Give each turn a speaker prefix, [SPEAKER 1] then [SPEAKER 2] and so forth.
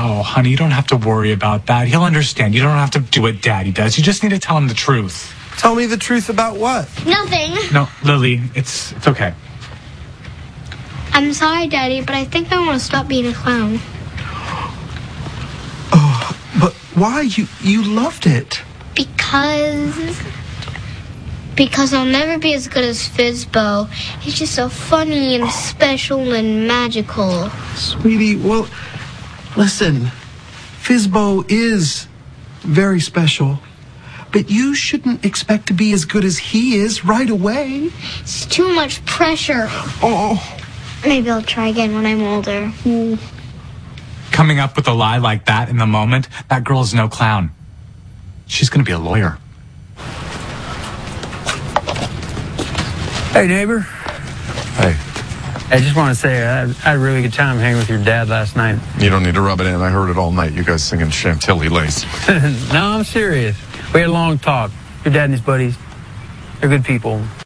[SPEAKER 1] Oh, honey, you don't have to worry about that. He'll understand. You don't have to do what Daddy does. You just need to tell him the truth.
[SPEAKER 2] Tell me the truth about what?
[SPEAKER 3] Nothing.
[SPEAKER 1] No, Lily, it's okay.
[SPEAKER 3] I'm sorry, Daddy, but I think I want to stop being a clown.
[SPEAKER 2] Oh, but why? You loved it.
[SPEAKER 3] Because I'll never be as good as Fizbo. He's just so funny and special and magical.
[SPEAKER 2] Sweetie, well, listen. Fizbo is very special. But you shouldn't expect to be as good as he is right away.
[SPEAKER 3] It's too much pressure.
[SPEAKER 2] Oh.
[SPEAKER 3] Maybe I'll try again when I'm older.
[SPEAKER 1] Coming up with a lie like that in the moment, that girl's no clown. She's going to be a lawyer.
[SPEAKER 4] Hey, neighbor.
[SPEAKER 5] Hey.
[SPEAKER 4] I just want to say I had a really good time hanging with your dad last night.
[SPEAKER 5] You don't need to rub it in. I heard it all night. You guys singing Chantilly Lace.
[SPEAKER 4] No, I'm serious. We had a long talk. Your dad and his buddies, they're good people.